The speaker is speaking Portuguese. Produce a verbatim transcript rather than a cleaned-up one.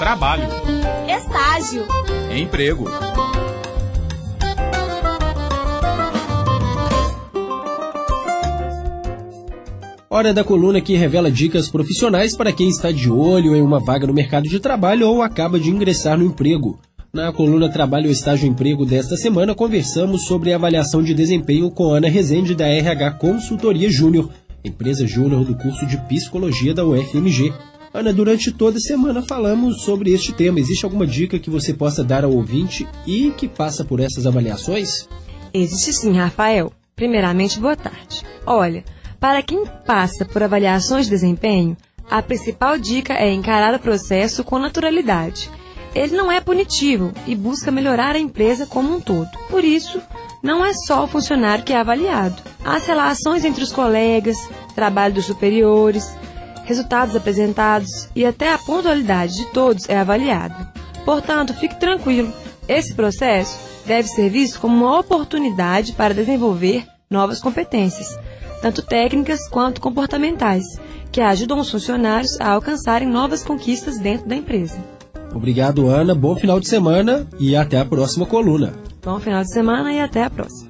trabalho, estágio, emprego. Hora da coluna que revela dicas profissionais para quem está de olho em uma vaga no mercado de trabalho ou acaba de ingressar no emprego. Na coluna Trabalho, Estágio e Emprego desta semana, conversamos sobre a avaliação de desempenho com Ana Rezende, da R H Consultoria Júnior, empresa júnior do curso de Psicologia da U F M G. Ana, durante toda a semana falamos sobre este tema. Existe alguma dica que você possa dar ao ouvinte e que passa por essas avaliações? Existe sim, Rafael. Primeiramente, boa tarde. Olha, para quem passa por avaliações de desempenho, a principal dica é encarar o processo com naturalidade. Ele não é punitivo e busca melhorar a empresa como um todo. Por isso, não é só o funcionário que é avaliado. As relações entre os colegas, trabalho dos superiores, resultados apresentados e até a pontualidade de todos é avaliado. Portanto, fique tranquilo. Esse processo deve ser visto como uma oportunidade para desenvolver novas competências, tanto técnicas quanto comportamentais, que ajudam os funcionários a alcançarem novas conquistas dentro da empresa. Obrigado, Ana. Bom final de semana e até a próxima coluna. Bom final de semana e até a próxima.